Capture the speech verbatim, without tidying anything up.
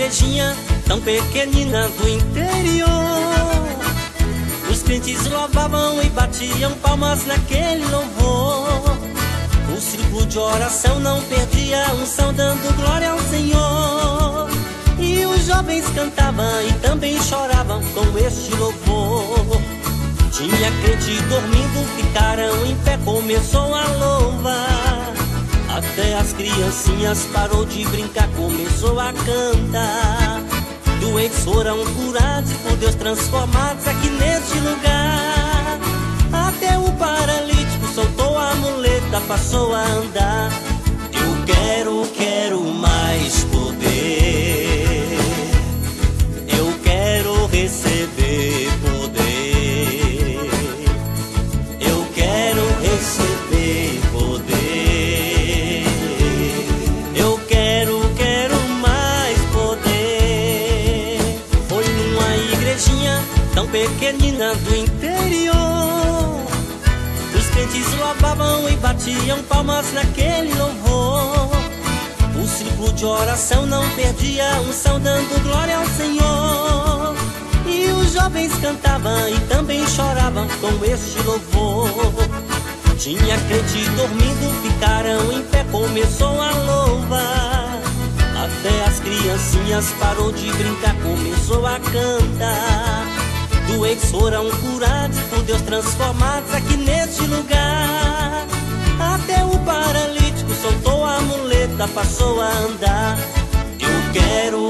igrejinha tão pequenina do interior, os crentes louvavam e batiam palmas naquele louvor. O círculo de oração não perdia a unção, dando glória ao Senhor. E os jovens cantavam e também choravam com este louvor. Tinha crente dormindo, ficaram em pé, começou a louvar. Até as criancinhas parou de brincar, começou a cantar. Doentes foram curados e por Deus transformados aqui neste lugar. Até o paralítico soltou a muleta, passou a andar. Eu quero, quero mais poder. Eu quero receber poder. Eu quero receber poder. Eu quero, quero mais poder. Foi numa igrejinha tão pequenina do interior, os crentes louvavam e batiam palmas naquele louvor. O círculo de oração não perdia a unção, dando glória ao Senhor. E os jovens cantavam e também choravam com este louvor. Tinha crente dormindo, ficaram em pé, começou a louvar. Até as criancinhas parou de brincar, começou a cantar. Doentes foram curados, por Deus transformados aqui neste lugar. Até o paralítico soltou a muleta, passou a andar. Eu quero,